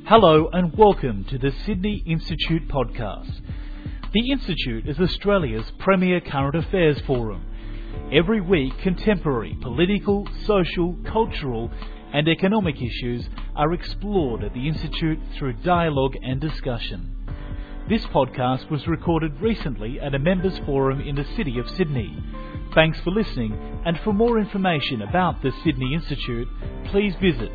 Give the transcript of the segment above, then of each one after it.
Hello and welcome to the Sydney Institute podcast. The Institute is Australia's premier current affairs forum. Every week, contemporary political, social, cultural and economic issues are explored at the Institute through dialogue and discussion. This podcast was recorded recently at a members forum in the city of Sydney. Thanks for listening, and for more information about the Sydney Institute, please visit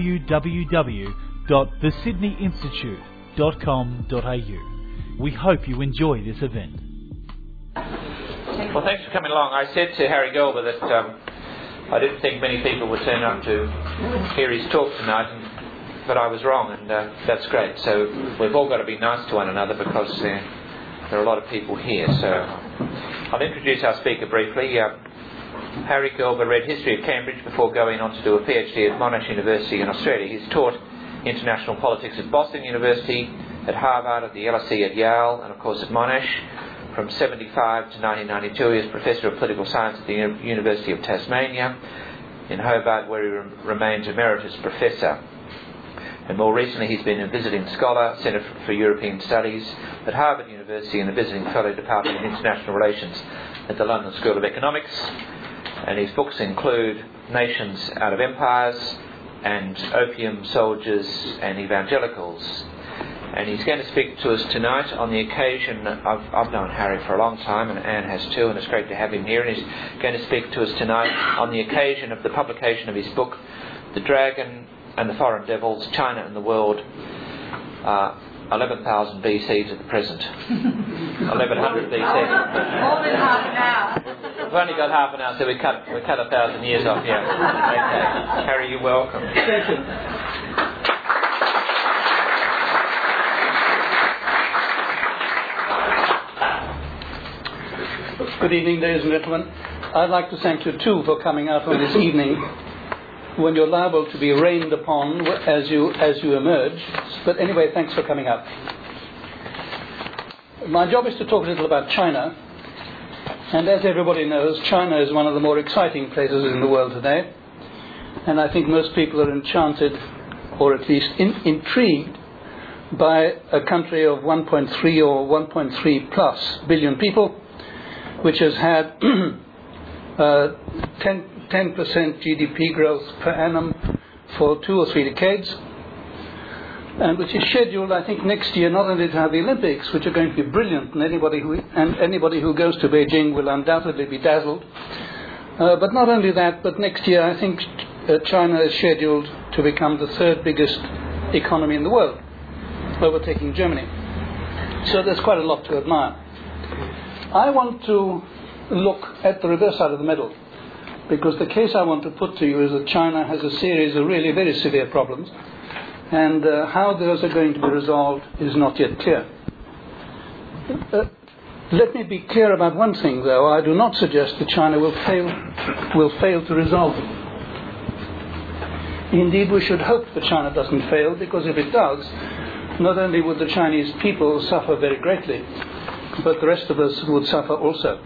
www.thesydneyinstitute.com.au. We hope you enjoy this event. Well, thanks for coming along. I said to Harry Gelber that I didn't think many people would turn up to hear his talk tonight, but I was wrong, and that's great. So we've all got to be nice to one another because there are a lot of people here. So I'll introduce our speaker briefly. Harry Gelber read history at Cambridge before going on to do a PhD at Monash University in Australia. He's taught international politics at Boston University, at Harvard, at the LSE at Yale, and of course at Monash. From 1975 to 1992 he was Professor of Political Science at the University of Tasmania in Hobart, where he remains Emeritus Professor. And more recently he's been a visiting scholar, Centre for European Studies at Harvard University, and a visiting fellow, Department of International Relations at the London School of Economics. And his books include Nations Out of Empires and Opium Soldiers and Evangelicals. And he's going to speak to us tonight on the occasion, I've known Harry for a long time, and Anne has too, and it's great to have him here. And he's going to speak to us tonight on the occasion of the publication of his book, The Dragon and the Foreign Devils, China and the World, 11,000 BC to the present. 1100 BC. More than half an hour. We've only got half an hour, so we cut 1,000 years off, yeah. Okay. Harry, you're welcome. Thank you. Good evening, ladies and gentlemen. I'd like to thank you too for coming out on this evening when you're liable to be rained upon as you emerge. But anyway, thanks for coming out. My job is to talk a little about China. And as everybody knows, China is one of the more exciting places in the world today. And I think most people are enchanted, or at least intrigued, by a country of 1.3 or 1.3 plus billion people, which has had 10% GDP growth per annum for 2 or 3 decades, and which is scheduled, I think, next year not only to have the Olympics, which are going to be brilliant, and anybody who goes to Beijing will undoubtedly be dazzled. But not only that, but next year I think China is scheduled to become the 3rd biggest economy in the world, overtaking Germany. So there's quite a lot to admire. I want to look at the reverse side of the medal, because the case I want to put to you is that China has a series of really very severe problems, and how those are going to be resolved is not yet clear. Let me be clear about one thing, though. I do not suggest that China will fail to resolve them. Indeed, we should hope that China doesn't fail, because if it does, not only would the Chinese people suffer very greatly, but the rest of us would suffer also.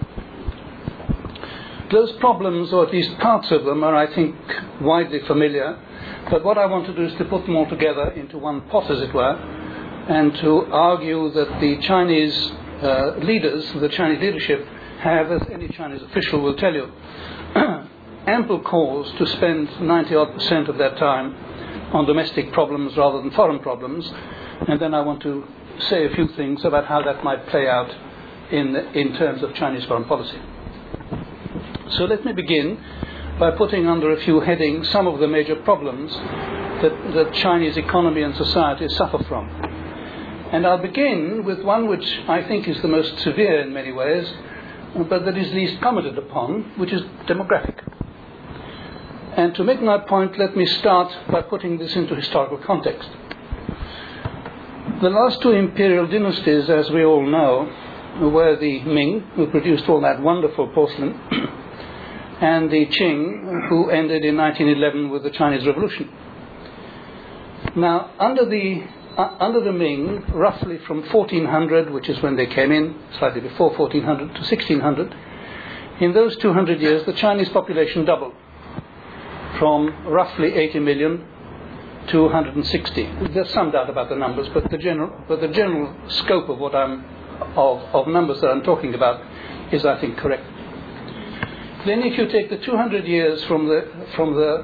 Those problems, or at least parts of them, are, I think, widely familiar. But what I want to do is to put them all together into one pot, as it were, and to argue that the Chinese leaders, the Chinese leadership, have, as any Chinese official will tell you, ample cause to spend 90-odd% of their time on domestic problems rather than foreign problems. And then I want to say a few things about how that might play out in terms of Chinese foreign policy. So let me begin by putting under a few headings some of the major problems that the Chinese economy and society suffer from. And I'll begin with one which I think is the most severe in many ways, but that is least commented upon, which is demographic. And to make my point, let me start by putting this into historical context. The last 2 imperial dynasties, as we all know, were the Ming, who produced all that wonderful porcelain, and the Qing, who ended in 1911 with the Chinese Revolution. Now, under the Ming, roughly from 1400, which is when they came in, slightly before 1400, to 1600, in those 200 years, the Chinese population doubled from roughly 80 million to 160. There's some doubt about the numbers, but the general scope of what of numbers that I'm talking about is, I think, correct. Then, if you take the 200 years from the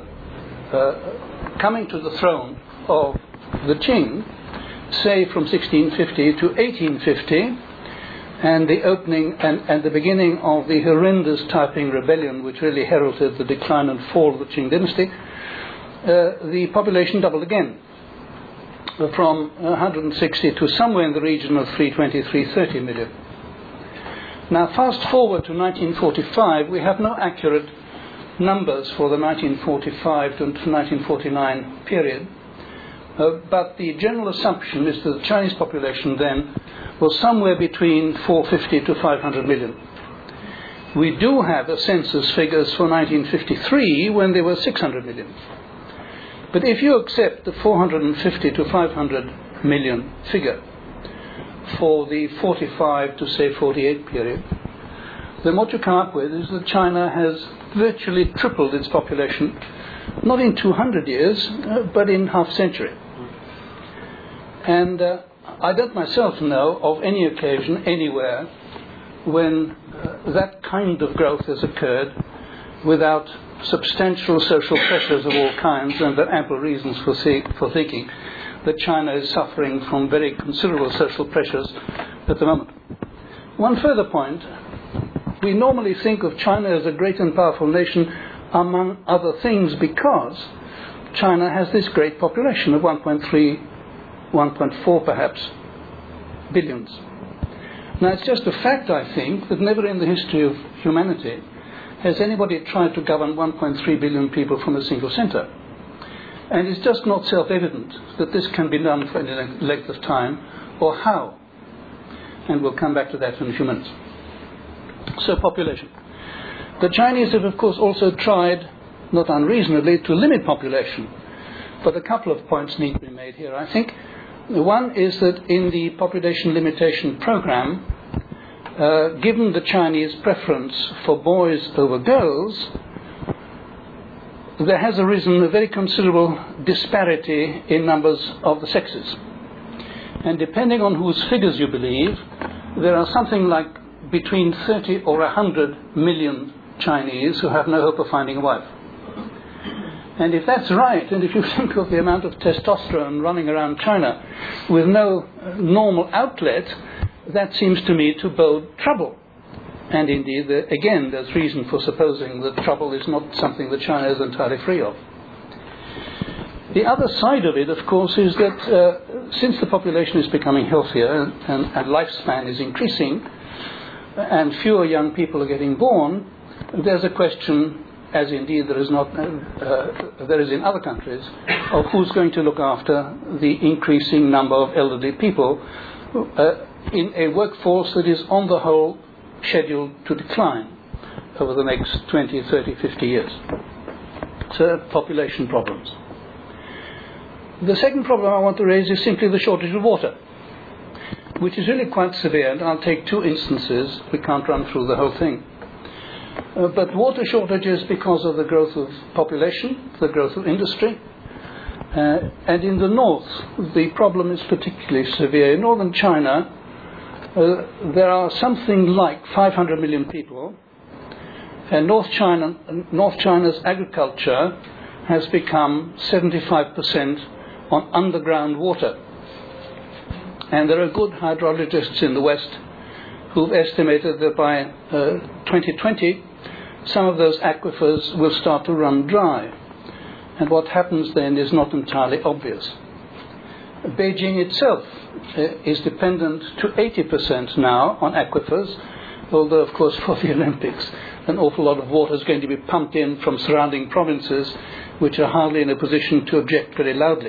coming to the throne of the Qing, say from 1650 to 1850, and the opening and the beginning of the horrendous Taiping Rebellion, which really heralded the decline and fall of the Qing dynasty, the population doubled again, from 160 to somewhere in the region of 320, 330 million. Now, fast forward to 1945, we have no accurate numbers for the 1945 to 1949 period, but the general assumption is that the Chinese population then was somewhere between 450 to 500 million. We do have a census figures for 1953 when there were 600 million. But if you accept the 450 to 500 million figure for the 45 to say 48 period, then what you come up with is that China has virtually tripled its population, not in 200 years, but in half a century. And I don't myself know of any occasion anywhere when that kind of growth has occurred without substantial social pressures of all kinds, and there are ample reasons for thinking that China is suffering from very considerable social pressures at the moment. One further point, we normally think of China as a great and powerful nation, among other things, because China has this great population of 1.3, 1.4 perhaps billions. Now, it's just a fact, I think, that never in the history of humanity has anybody tried to govern 1.3 billion people from a single center. And it's just not self-evident that this can be done for any length of time, or how. And we'll come back to that in a few minutes. So, population. The Chinese have, of course, also tried, not unreasonably, to limit population. But a couple of points need to be made here, I think. One is that in the population limitation program, given the Chinese preference for boys over girls, there has arisen a very considerable disparity in numbers of the sexes. And depending on whose figures you believe, there are something like between 30 or 100 million Chinese who have no hope of finding a wife. And if that's right, and if you think of the amount of testosterone running around China with no normal outlet, that seems to me to bode trouble. And indeed, again, there's reason for supposing that trouble is not something that China is entirely free of. The other side of it, of course, is that since the population is becoming healthier and lifespan is increasing, and fewer young people are getting born, there's a question, as indeed there is in other countries, of who's going to look after the increasing number of elderly people in a workforce that is on the whole scheduled to decline over the next 20, 30, 50 years. So, population problems. The second problem I want to raise is simply the shortage of water, which is really quite severe, and I'll take two instances. We can't run through the whole thing. But water shortages because of the growth of population, the growth of industry. And in the north, the problem is particularly severe. In northern China, there are something like 500 million people, and North China's agriculture has become 75% on underground water. And there are good hydrologists in the West who've estimated that by 2020, some of those aquifers will start to run dry. And what happens then is not entirely obvious. Beijing itself is dependent to 80% now on aquifers, although, of course, for the Olympics, an awful lot of water is going to be pumped in from surrounding provinces, which are hardly in a position to object very loudly.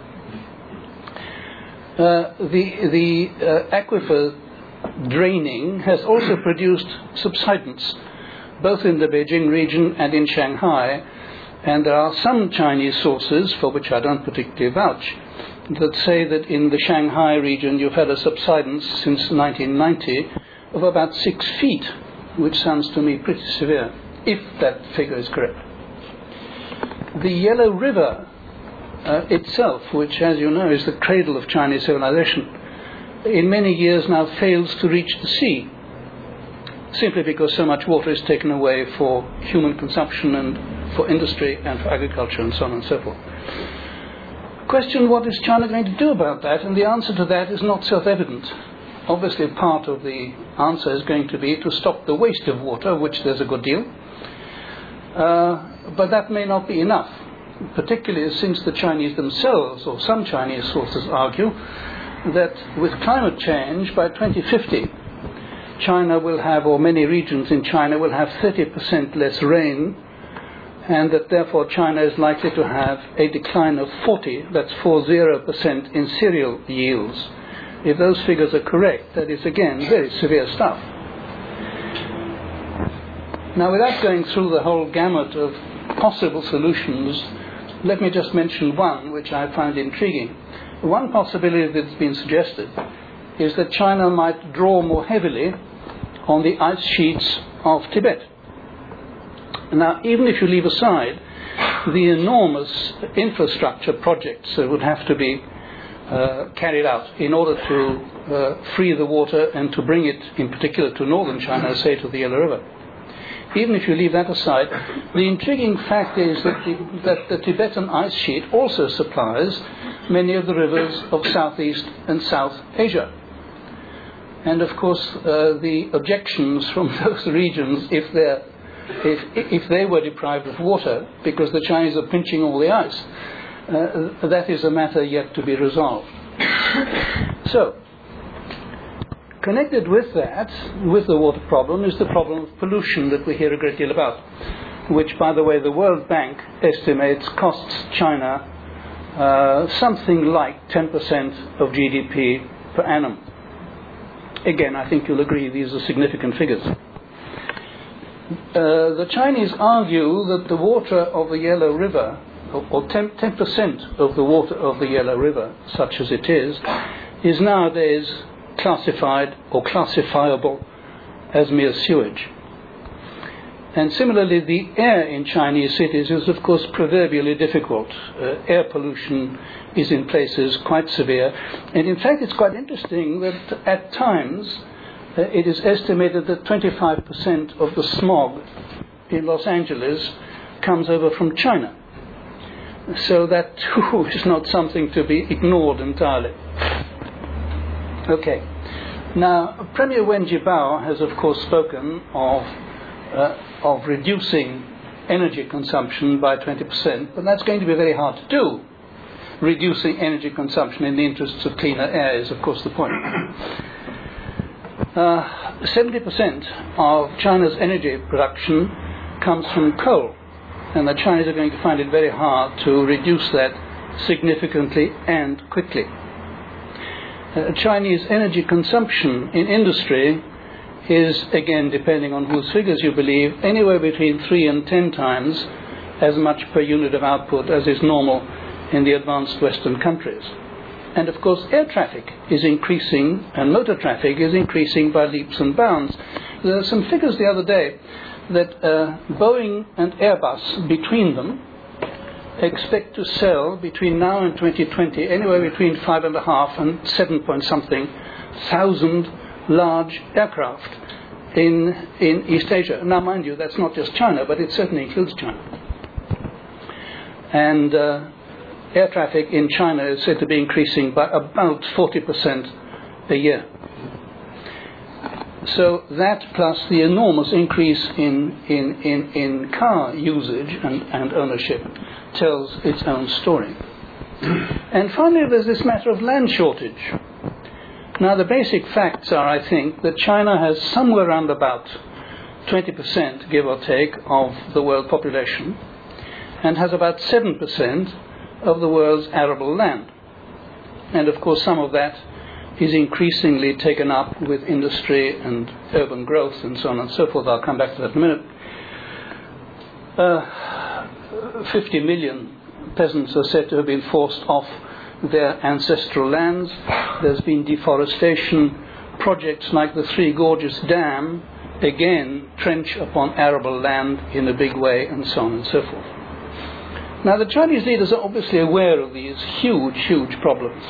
The aquifer draining has also produced subsidence, both in the Beijing region and in Shanghai, and there are some Chinese sources, for which I don't particularly vouch, that say that in the Shanghai region you've had a subsidence since 1990 of about 6 feet, which sounds to me pretty severe, if that figure is correct. The Yellow River itself, which, as you know, is the cradle of Chinese civilization, in many years now fails to reach the sea, simply because so much water is taken away for human consumption and for industry and for agriculture and so on and so forth. Question, what is China going to do about that? And the answer to that is not self-evident. Obviously, part of the answer is going to be to stop the waste of water, which there's a good deal. But that may not be enough, particularly since the Chinese themselves, or some Chinese sources, argue that with climate change, by 2050, China will have, or many regions in China will have 30% less rain, and that therefore China is likely to have a decline of 40% in cereal yields. If those figures are correct, that is again very severe stuff. Now, without going through the whole gamut of possible solutions, let me just mention one which I find intriguing. One possibility that's been suggested is that China might draw more heavily on the ice sheets of Tibet. Now, even if you leave aside the enormous infrastructure projects that would have to be carried out in order to free the water and to bring it in particular to northern China, say to the Yellow River. Even if you leave that aside, the intriguing fact is that the Tibetan ice sheet also supplies many of the rivers of Southeast and South Asia. And of course, the objections from those regions, if they were deprived of water because the Chinese are pinching all the ice, that is a matter yet to be resolved. So, connected with that, with the water problem, is the problem of pollution that we hear a great deal about, which, by the way, the World Bank estimates costs China something like 10% of GDP per annum. Again, I think you'll agree these are significant figures. The Chinese argue that the water of the Yellow River, or 10% of the water of the Yellow River, such as it is nowadays classified or classifiable as mere sewage. And similarly, the air in Chinese cities is, of course, proverbially difficult. Air pollution is in places quite severe. And in fact, it's quite interesting that at times it is estimated that 25% of the smog in Los Angeles comes over from China. So that too is not something to be ignored entirely. Okay. Now, Premier Wen Jiabao has, of course, spoken of reducing energy consumption by 20%, but that's going to be very hard to do. Reducing energy consumption in the interests of cleaner air is, of course, the point. 70% of China's energy production comes from coal, and the Chinese are going to find it very hard to reduce that significantly and quickly. Chinese energy consumption in industry is, again, depending on whose figures you believe, anywhere between 3 and 10 times as much per unit of output as is normal in the advanced Western countries. And of course, air traffic is increasing and motor traffic is increasing by leaps and bounds. There are some figures the other day that Boeing and Airbus, between them, expect to sell between now and 2020 anywhere between 5.5 and 7 point something thousand large aircraft in East Asia. Now, mind you, that's not just China, but it certainly includes China. And air traffic in China is said to be increasing by about 40% a year. So that plus the enormous increase in car usage and ownership tells its own story. And finally, there's this matter of land shortage. Now, the basic facts are, I think, that China has somewhere around about 20%, give or take, of the world population, and has about 7% of the world's arable land. And of course, some of that is increasingly taken up with industry and urban growth and so on and so forth. I'll come back to that in a minute. 50 million peasants are said to have been forced off their ancestral lands. There's been deforestation. Projects like the Three Gorges Dam, again, trench upon arable land in a big way, and so on and so forth. Now, the Chinese leaders are obviously aware of these huge, huge problems.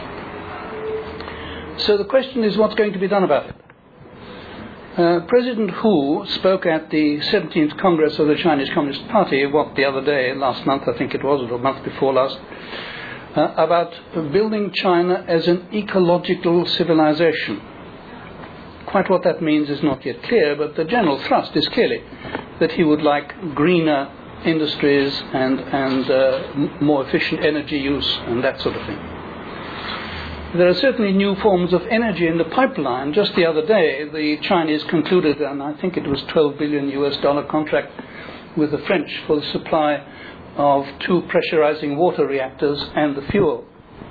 So the question is, what's going to be done about it? President Hu spoke at the 17th Congress of the Chinese Communist Party, the other day, last month I think it was, or the month before last, about building China as an ecological civilization. Quite what that means is not yet clear, but the general thrust is clearly that he would like greener industries and more efficient energy use and that sort of thing. There are certainly new forms of energy in the pipeline. Just the other day, the Chinese concluded, and I think it was $12 billion contract with the French for the supply of 2 pressurizing water reactors and the fuel.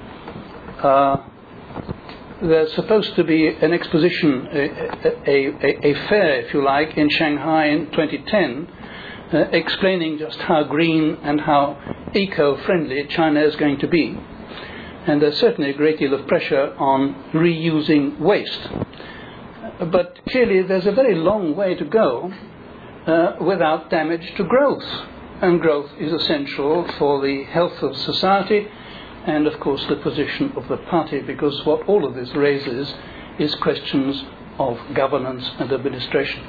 There's supposed to be an exposition, a fair, if you like, in Shanghai in 2010, explaining just how green and how eco-friendly China is going to be. And there's certainly a great deal of pressure on reusing waste. But clearly there's a very long way to go without damage to growth. And growth is essential for the health of society and, of course, the position of the party, because what all of this raises is questions of governance and administration.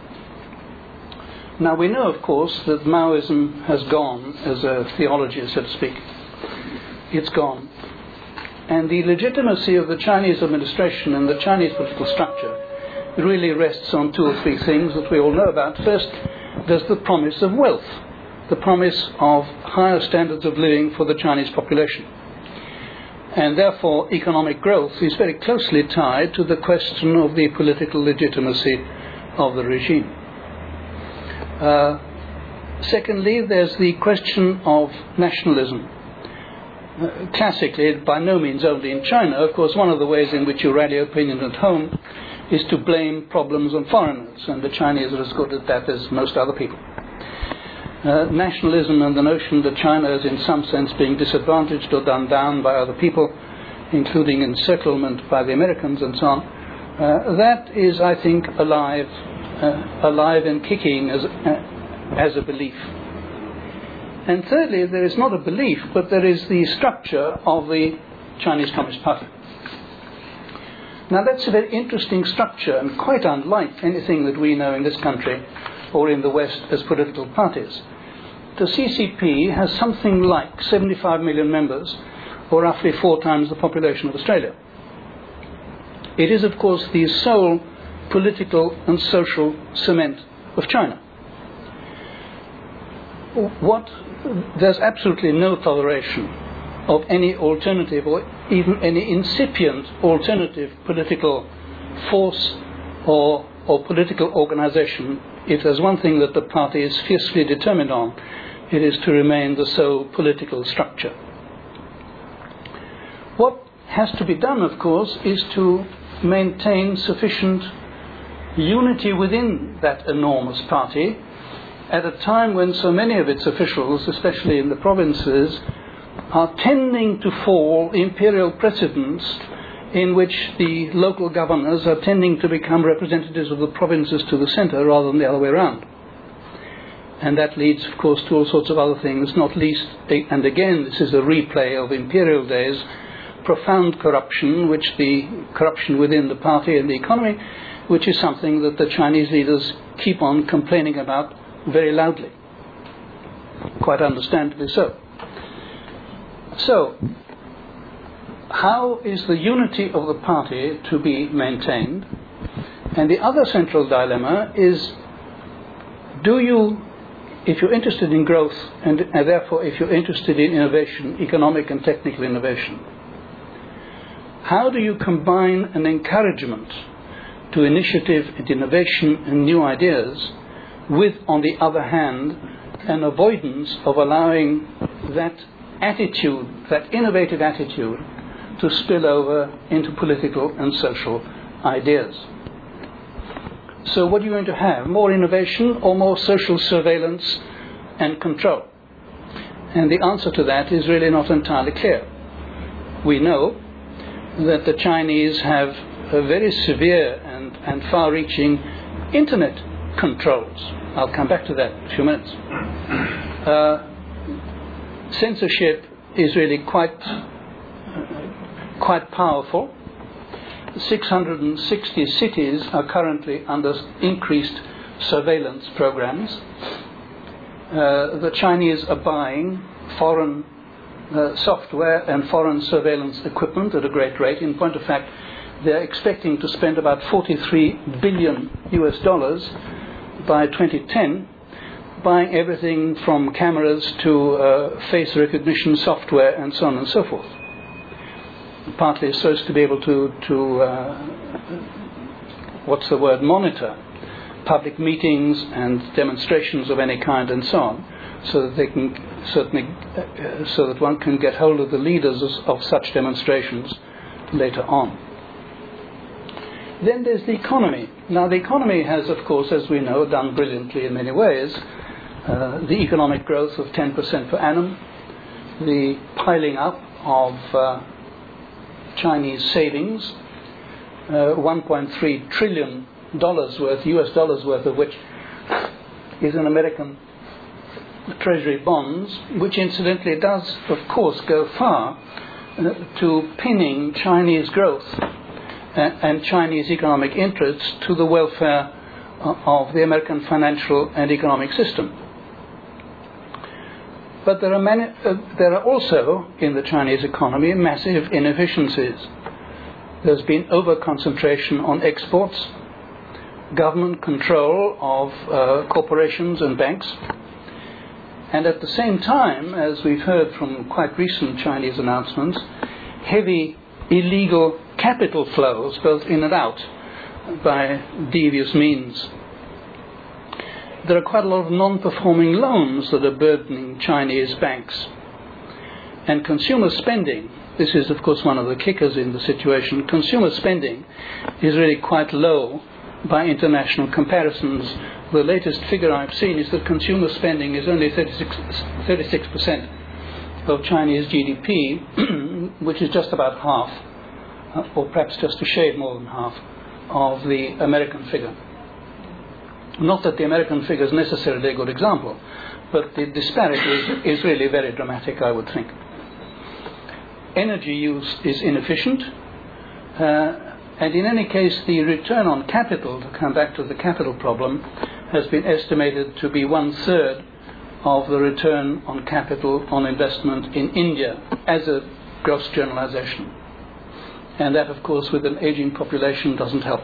Now, we know, of course, that Maoism has gone as a theology, so to speak. It's gone. And the legitimacy of the Chinese administration and the Chinese political structure really rests on 2 or 3 things that we all know about. First, there's the promise of wealth, the promise of higher standards of living for the Chinese population. And therefore, economic growth is very closely tied to the question of the political legitimacy of the regime. Secondly, there's the question of nationalism. Classically, by no means only in China, of course, one of the ways in which you rally opinion at home is to blame problems on foreigners, and the Chinese are as good at that as most other people. Nationalism and the notion that China is in some sense being disadvantaged or done down by other people, including encirclement by the Americans and so on, that is, I think, alive and kicking as a belief. And thirdly, there is not a belief, but there is the structure of the Chinese Communist Party. Now, that's a very interesting structure and quite unlike anything that we know in this country or in the West as political parties. The CCP has something like 75 million members, or roughly 4 times the population of Australia. It is, of course, the sole political and social cement of China. There's absolutely no toleration of any alternative or even any incipient alternative political force or political organization. If there's one thing that the party is fiercely determined on, it is to remain the sole political structure. What has to be done, of course, is to maintain sufficient unity within that enormous party at a time when so many of its officials, especially in the provinces, are tending to fall imperial precedents in which the local governors are tending to become representatives of the provinces to the center rather than the other way around. And that leads, of course, to all sorts of other things, not least, and again, this is a replay of imperial days, profound corruption, which the corruption within the party and the economy, which is something that the Chinese leaders keep on complaining about very loudly, quite understandably so. So, how is the unity of the party to be maintained? And the other central dilemma is, if you're interested in growth and therefore if you're interested in innovation, economic and technical innovation, how do you combine an encouragement to initiative and innovation and new ideas with, on the other hand, an avoidance of allowing that attitude, that innovative attitude, to spill over into political and social ideas? So what are you going to have? More innovation or more social surveillance and control? And the answer to that is really not entirely clear. We know that the Chinese have a very severe and far-reaching internet controls. I'll come back to that in a few minutes. censorship is really quite powerful. 660 cities are currently under increased surveillance programs. The Chinese are buying foreign software and foreign surveillance equipment at a great rate. In point of fact, they're expecting to spend about $43 billion by 2010, buying everything from cameras to face recognition software and so on and so forth. Partly so as to be able to monitor public meetings and demonstrations of any kind and so on, so that they can so that one can get hold of the leaders of such demonstrations later on. Then there's the economy. Now the economy has, of course, as we know, done brilliantly in many ways. The economic growth of 10% per annum, the piling up of Chinese savings, $1.3 trillion worth, US dollars worth of which is in American Treasury bonds, which incidentally does, of course, go far to pinning Chinese growth and Chinese economic interests to the welfare of the American financial and economic system. But there are also in the Chinese economy massive inefficiencies. There's been over-concentration on exports, government control of corporations and banks, and at the same time, as we've heard from quite recent Chinese announcements, heavy illegal capital flows both in and out by devious means. There are quite a lot of non-performing loans that are burdening Chinese banks. And consumer spending, this is of course one of the kickers in the situation, consumer spending is really quite low by international comparisons. The latest figure I've seen is that consumer spending is only 36% of Chinese GDP, which is just about half, or perhaps just a shade more than half, of the American figure. Not that the American figure is necessarily a good example, but the disparity is really very dramatic, I would think. Energy use is inefficient, and in any case, the return on capital, to come back to the capital problem, has been estimated to be 1/3 of the return on capital on investment in India, as a gross generalization. And that, of course, with an aging population doesn't help.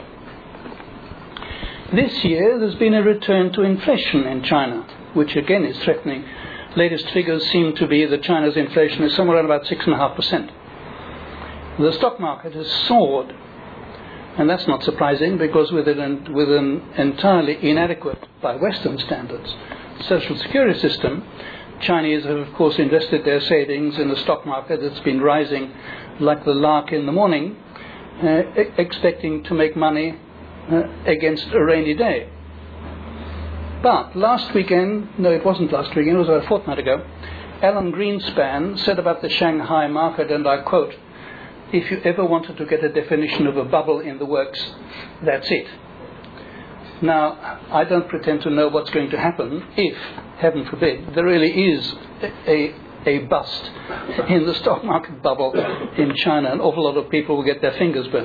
This year, there's been a return to inflation in China, which again is threatening. Latest figures seem to be that China's inflation is somewhere around about 6.5%. The stock market has soared, and that's not surprising because with an entirely inadequate, by Western standards, social security system, Chinese have, of course, invested their savings in a stock market that's been rising like the lark in the morning, expecting to make money against a rainy day. But last weekend, no, it wasn't last weekend, it was about a fortnight ago, Alan Greenspan said about the Shanghai market, and I quote, "If you ever wanted to get a definition of a bubble in the works, that's it." Now, I don't pretend to know what's going to happen if, heaven forbid, there really is a bust in the stock market bubble in China. An awful lot of people will get their fingers burnt.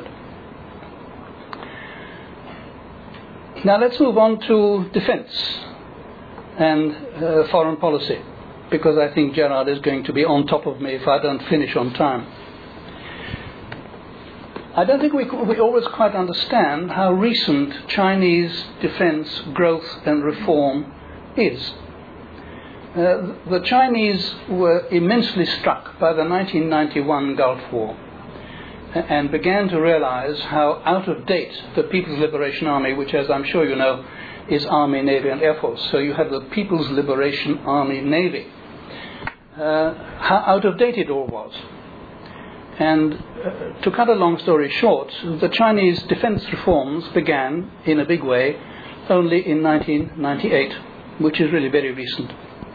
Now let's move on to defense and foreign policy, because I think Gerard is going to be on top of me if I don't finish on time. I don't think we always quite understand how recent Chinese defense growth and reform is. The Chinese were immensely struck by the 1991 Gulf War and began to realize how out of date the People's Liberation Army, which, as I'm sure you know, is Army, Navy and Air Force. So you have the People's Liberation Army Navy. How out of date it all was. And to cut a long story short, the Chinese defense reforms began in a big way only in 1998, which is really very recent.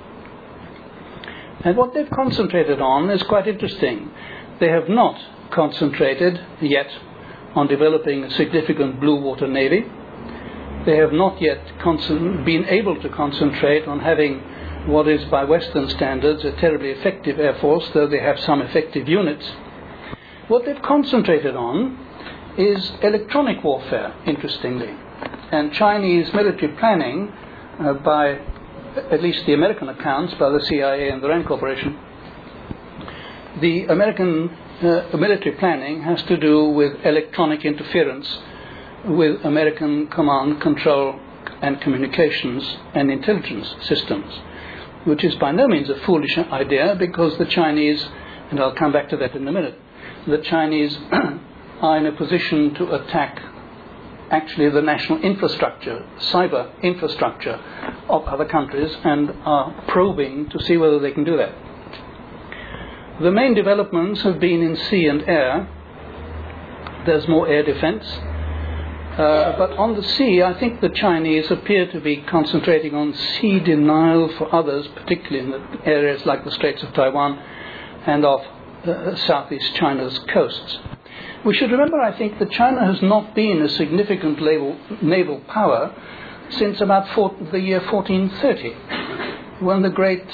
And what they've concentrated on is quite interesting. They have not concentrated yet on developing a significant blue water navy. They have not yet been able to concentrate on having what is by Western standards a terribly effective air force, though they have some effective units. What they've concentrated on is electronic warfare, interestingly. And Chinese military planning, by at least the American accounts, by the CIA and the RAND Corporation, the American military planning has to do with electronic interference with American command, control, and communications and intelligence systems, which is by no means a foolish idea, because the Chinese, and I'll come back to that in a minute, the Chinese are in a position to attack actually the national infrastructure, cyber infrastructure of other countries, and are probing to see whether they can do that. The main developments have been in sea and air. There's more air defense. But on the sea, I think the Chinese appear to be concentrating on sea denial for others, particularly in the areas like the Straits of Taiwan and off Southeast China's coasts. We should remember, I think, that China has not been a significant naval power since about the year 1430, when the great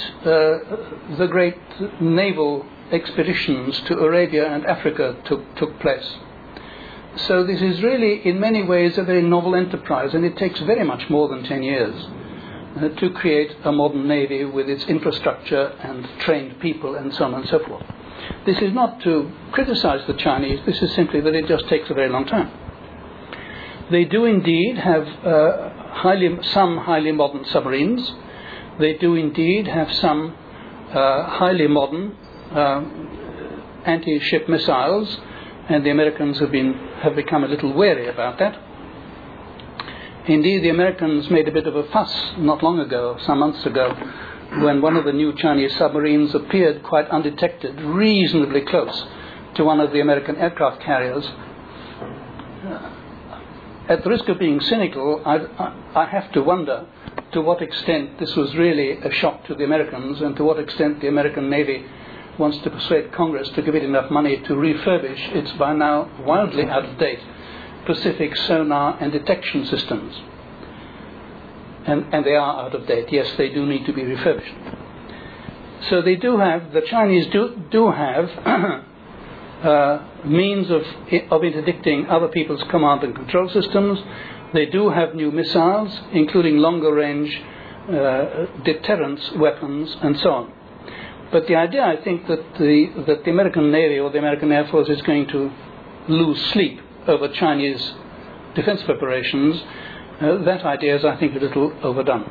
naval expeditions to Arabia and Africa took place. So this is really, in many ways, a very novel enterprise, and it takes very much more than 10 years to create a modern navy with its infrastructure and trained people and so on and so forth. This is not to criticize the Chinese, this is simply that it just takes a very long time. They do indeed have some highly modern submarines. They do indeed have some highly modern anti-ship missiles, and the Americans have become a little wary about that. Indeed, the Americans made a bit of a fuss not long ago, some months ago, when one of the new Chinese submarines appeared quite undetected, reasonably close to one of the American aircraft carriers. At the risk of being cynical, I have to wonder to what extent this was really a shock to the Americans, and to what extent the American Navy wants to persuade Congress to give it enough money to refurbish its by now wildly out-of-date Pacific sonar and detection systems. And they are out of date. Yes, they do need to be refurbished. So they do have, the Chinese do have means of interdicting other people's command and control systems. They do have new missiles, including longer range deterrence weapons and so on. But the idea, I think, that the American Navy or the American Air Force is going to lose sleep over Chinese defense preparations, that idea is, I think, a little overdone.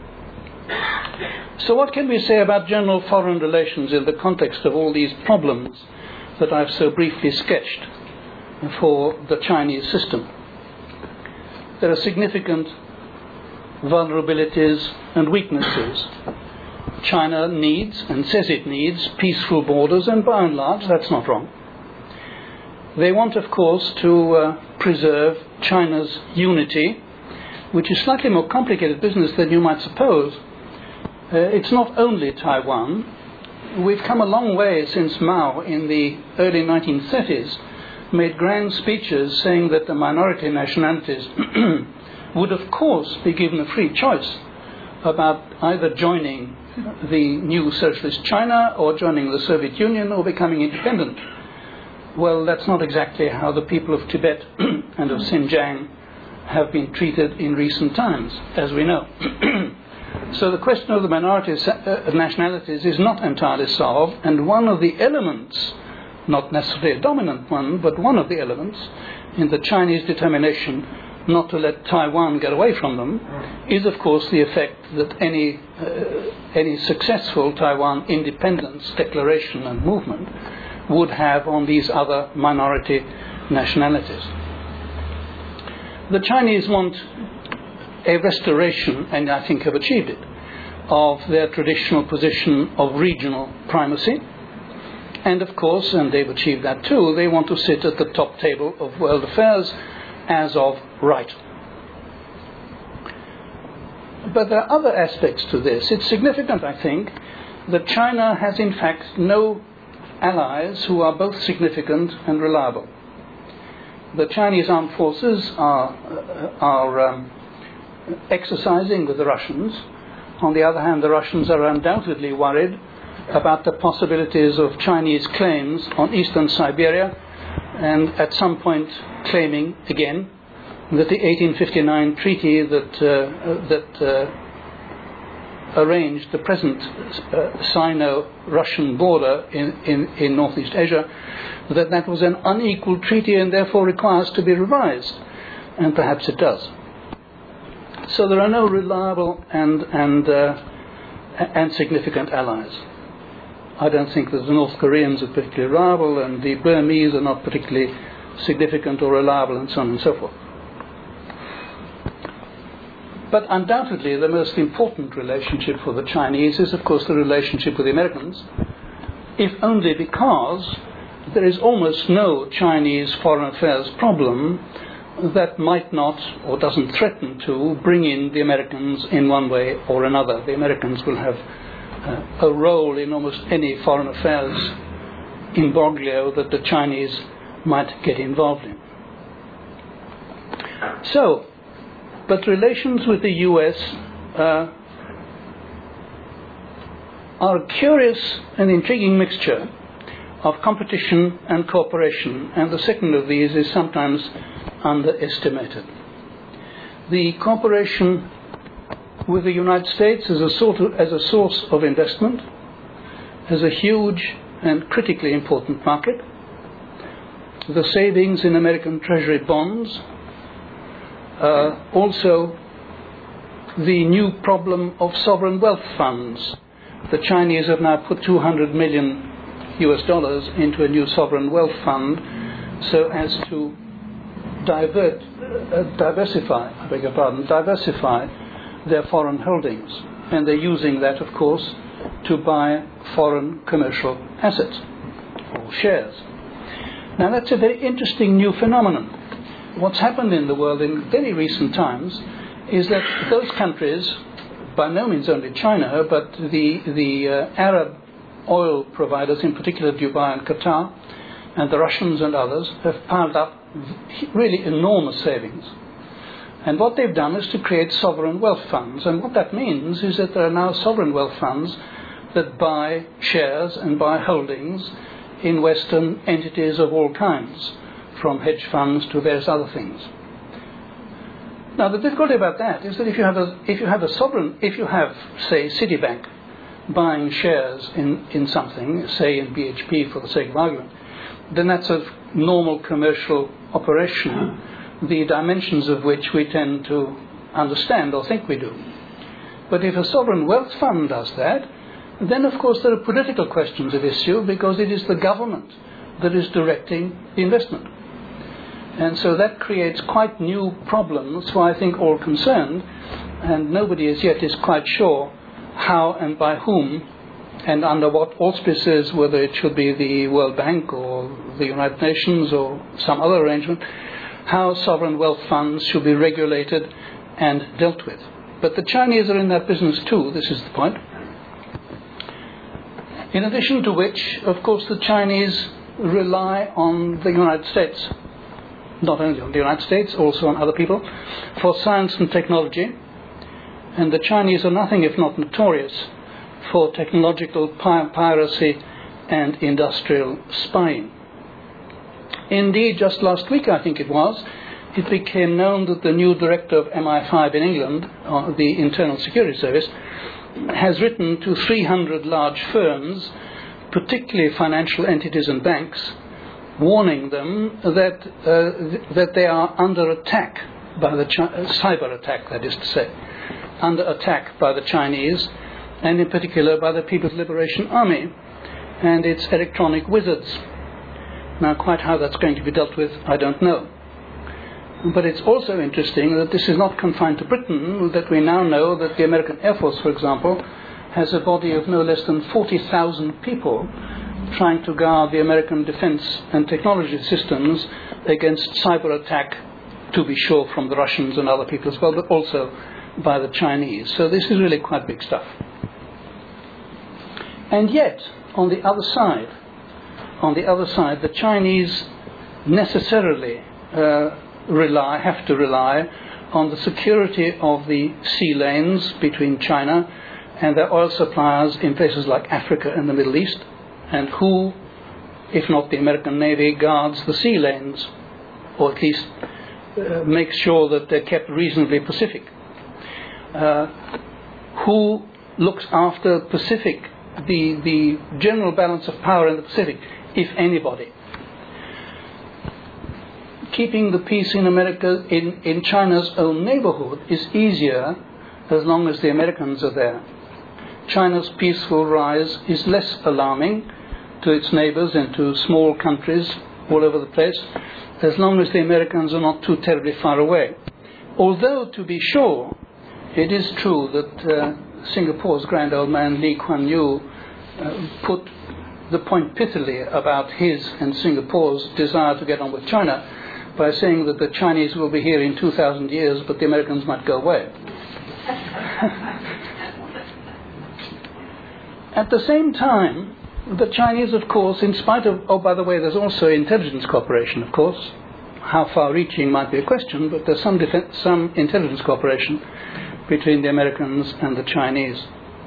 So what can we say about general foreign relations in the context of all these problems that I've so briefly sketched for the Chinese system? There are significant vulnerabilities and weaknesses. China needs, and says it needs, peaceful borders, and by and large that's not wrong. They want, of course, to preserve China's unity, which is slightly more complicated business than you might suppose. It's not only Taiwan. We've come a long way since Mao, in the early 1930s, made grand speeches saying that the minority nationalities would, of course, be given a free choice about either joining the new socialist China or joining the Soviet Union or becoming independent. Well, that's not exactly how the people of Tibet and of Xinjiang have been treated in recent times, as we know. So the question of the minorities of nationalities is not entirely solved, and one of the elements, not necessarily a dominant one, but one of the elements in the Chinese determination not to let Taiwan get away from them is, of course, the effect that any successful Taiwan independence declaration and movement would have on these other minority nationalities. The Chinese want a restoration, and I think have achieved it, of their traditional position of regional primacy. And of course, and they've achieved that too, they want to sit at the top table of world affairs as of right. But there are other aspects to this. It's significant, I think, that China has in fact no allies who are both significant and reliable. The Chinese armed forces are exercising with the Russians On the other hand, the Russians are undoubtedly worried about the possibilities of Chinese claims on eastern Siberia, and at some point claiming again that the 1859 treaty that arranged the present Sino-Russian border in Northeast Asia, that was an unequal treaty and therefore requires to be revised. And perhaps it does. So there are no reliable and significant allies. I don't think that the North Koreans are particularly reliable, and the Burmese are not particularly significant or reliable, and so on and so forth. But undoubtedly the most important relationship for the Chinese is, of course, the relationship with the Americans, if only because there is almost no Chinese foreign affairs problem that might not or doesn't threaten to bring in the Americans in one way or another. The Americans will have a role in almost any foreign affairs imbroglio that the Chinese might get involved in. So, but relations with the US are a curious and intriguing mixture of competition and cooperation, and the second of these is sometimes underestimated. The cooperation with the United States as a source of investment, as a huge and critically important market, the savings in American Treasury bonds, also the new problem of sovereign wealth funds. The Chinese have now put $200 million into a new sovereign wealth fund so as to diversify their foreign holdings. And they're using that, of course, to buy foreign commercial assets or shares. Now that's a very interesting new phenomenon. What's happened in the world in very recent times is that those countries, by no means only China, but the Arab oil providers, in particular Dubai and Qatar, and the Russians and others, have piled up really enormous savings. And what they've done is to create sovereign wealth funds. And what that means is that there are now sovereign wealth funds that buy shares and buy holdings in Western entities of all kinds, from hedge funds to various other things. Now the difficulty about that is that if you have, say, Citibank buying shares in something, say in BHP for the sake of argument, then that's a normal commercial operation, the dimensions of which we tend to understand or think we do. But if a sovereign wealth fund does that, then of course there are political questions at issue, because it is the government that is directing the investment. And so that creates quite new problems for, I think, all concerned, and nobody as yet is quite sure how and by whom and under what auspices, whether it should be the World Bank or the United Nations or some other arrangement, how sovereign wealth funds should be regulated and dealt with. But the Chinese are in that business too, this is the point. In addition to which, of course, the Chinese rely on the United States, not only on the United States, also on other people, for science and technology. And the Chinese are nothing if not notorious for technological piracy and industrial spying. Indeed, just last week, I think it was, it became known that the new director of MI5 in England, the Internal Security Service, has written to 300 large firms, particularly financial entities and banks, warning them that they are under attack by the cyber attack, that is to say, under attack by the Chinese, and in particular by the People's Liberation Army and its electronic wizards. Now, quite how that's going to be dealt with, I don't know. But it's also interesting that this is not confined to Britain, that we now know that the American Air Force, for example, has a body of no less than 40,000 people trying to guard the American defense and technology systems against cyber attack, to be sure, from the Russians and other people as well, but also by the Chinese. So this is really quite big stuff. And yet, on the other side, the Chinese necessarily have to rely on the security of the sea lanes between China and they're oil suppliers in places like Africa and the Middle East, and who, if not the American Navy, guards the sea lanes, or at least makes sure that they're kept reasonably Pacific. Who looks after Pacific, the general balance of power in the Pacific, if anybody. Keeping the peace in America, in China's own neighborhood, is easier as long as the Americans are there. China's peaceful rise is less alarming to its neighbors and to small countries all over the place, as long as the Americans are not too terribly far away. Although, to be sure, it is true that Singapore's grand old man Lee Kuan Yew put the point pithily about his and Singapore's desire to get on with China by saying that the Chinese will be here in 2,000 years, but the Americans might go away. At the same time, the Chinese, of course, in spite of... Oh, by the way, there's also intelligence cooperation, of course. How far-reaching might be a question, but there's some intelligence cooperation between the Americans and the Chinese.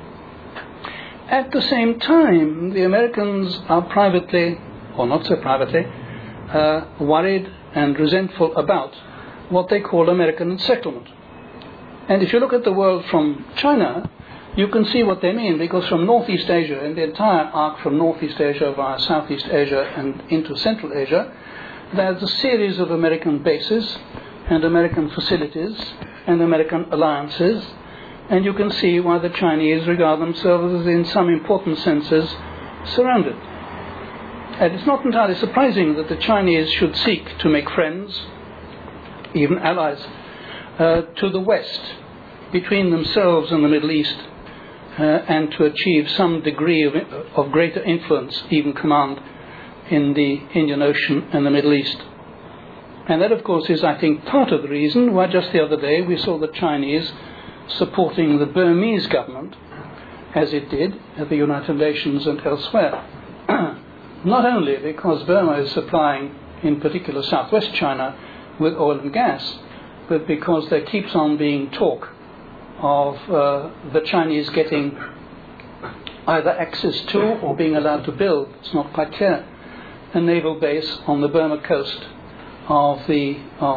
At the same time, the Americans are privately, or not so privately, worried and resentful about what they call American settlement. And if you look at the world from China, you can see what they mean, because from Northeast Asia, and the entire arc from Northeast Asia via Southeast Asia and into Central Asia, there's a series of American bases and American facilities and American alliances, and you can see why the Chinese regard themselves as, in some important senses, surrounded. And it's not entirely surprising that the Chinese should seek to make friends, even allies, to the West, between themselves and the Middle East, and to achieve some degree of greater influence, even command, in the Indian Ocean and the Middle East. And that, of course, is, I think, part of the reason why just the other day we saw the Chinese supporting the Burmese government, as it did at the United Nations and elsewhere. Not only because Burma is supplying, in particular, southwest China with oil and gas, but because there keeps on being talk of the Chinese getting either access to or being allowed to build, it's not quite clear, a naval base on the Burma coast of the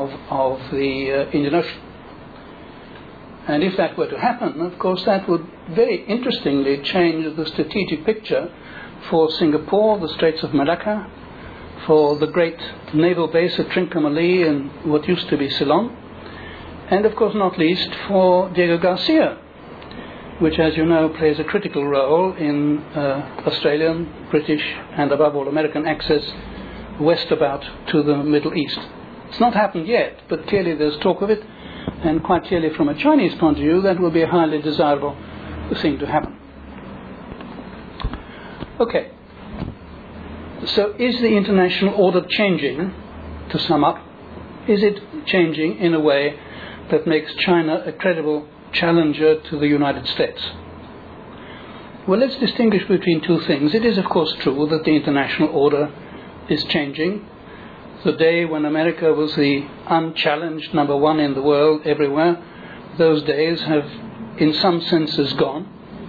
Indian Ocean. And if that were to happen, of course, that would very interestingly change the strategic picture for Singapore, the Straits of Malacca, for the great naval base at Trincomalee and what used to be Ceylon, and of course not least for Diego Garcia, which, as you know, plays a critical role in Australian, British, and above all American access west about to the Middle East. It's not happened yet, but clearly there's talk of it, and quite clearly from a Chinese point of view that will be a highly desirable thing to happen. Okay, so is the international order changing, to sum up? Is it changing in a way that makes China a credible challenger to the United States? Well, let's distinguish between two things. It is, of course, true that the international order is changing. The day when America was the unchallenged number one in the world everywhere, those days have, in some senses, gone.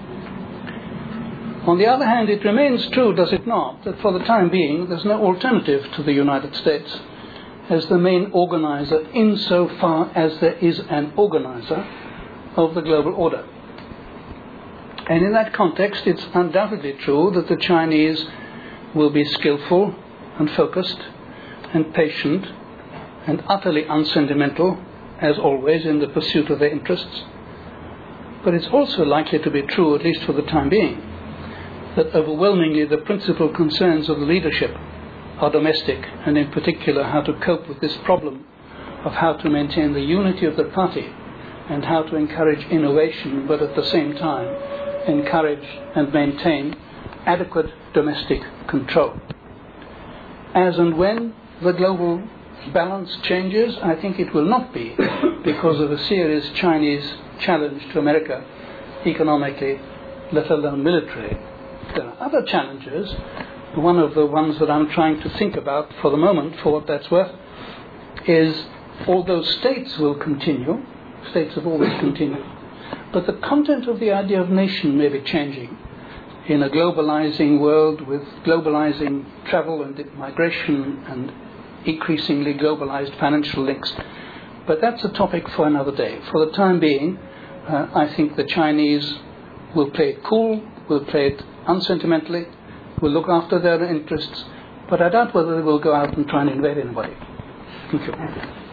On the other hand, it remains true, does it not, that for the time being there's no alternative to the United States as the main organizer, insofar as there is an organizer of the global order. And in that context, it's undoubtedly true that the Chinese will be skillful and focused and patient and utterly unsentimental, as always, in the pursuit of their interests. But it's also likely to be true, at least for the time being, that overwhelmingly the principal concerns of the leadership are domestic, and in particular how to cope with this problem of how to maintain the unity of the party and how to encourage innovation, but at the same time encourage and maintain adequate domestic control. As and when the global balance changes, I think it will not be because of a serious Chinese challenge to America economically, let alone militarily. There are other challenges. One of the ones that I'm trying to think about for the moment, for what that's worth, is although states will continue, states have always continued, But the content of the idea of nation may be changing in a globalizing world with globalizing travel and migration and increasingly globalized financial links. But that's a topic for another day. For the time being, I think the Chinese will play it cool, will play it unsentimentally, will look after their interests, but I doubt whether they will go out and try and invade anybody. Thank you.